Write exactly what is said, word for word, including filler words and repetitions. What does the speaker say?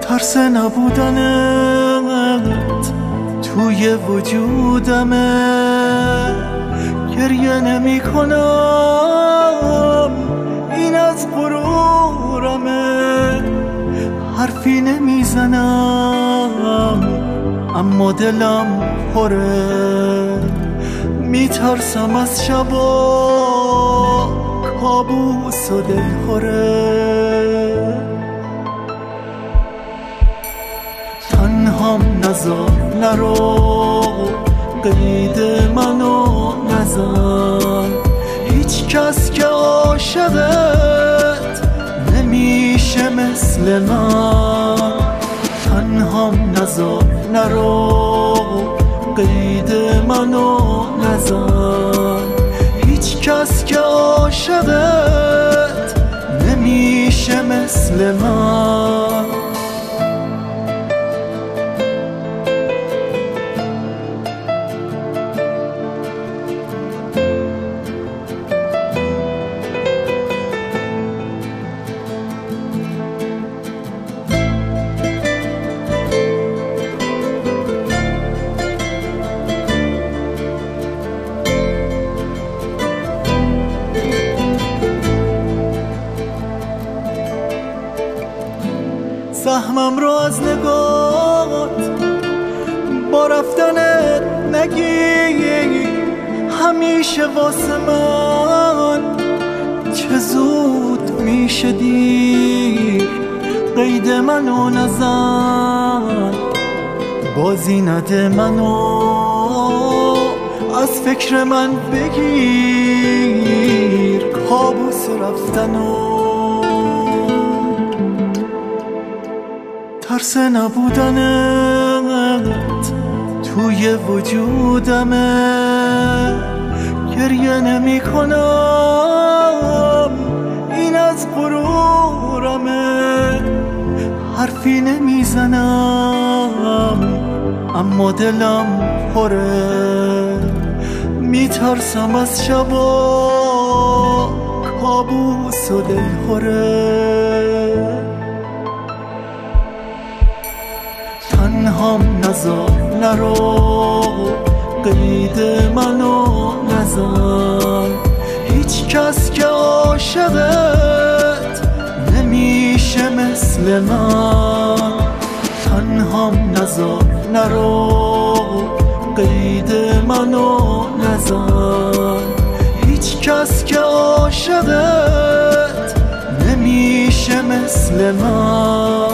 ترس نبودنت توی وجودمه، گریه نمی کنم این از غرورمه، حرفی نمی زنم اما دلم پره، می ترسم از شبا کابوس و دلخوره. تنهام نذار نرو، قید منو نزن، هیچ کس که عاشقت نمیشه مثل من. تنهام نذار نرو، قید منو نزن، هیچ کس که عاشقت نمیشه مثل من. سهمم رو از نگات با رفتنت نگی، همیشه واسه من چه زود میشه دیر. قید منو نزن، بازی نده منو از فکر من بگیر، کابوس رفتنو. ترس نبودنت توی وجودمه، گریه نمی کنم این از غرورمه، حرفی نمی زنم اما دلم پره، می ترسم از شبا کابوس و دلخوره. تنهام نذار نرو، قید منو نزن، هیچ کس که عاشقت نمیشه مثل من. تنهام نذار نرو، قید منو نزن، هیچ کس که عاشقت نمیشه مثل من.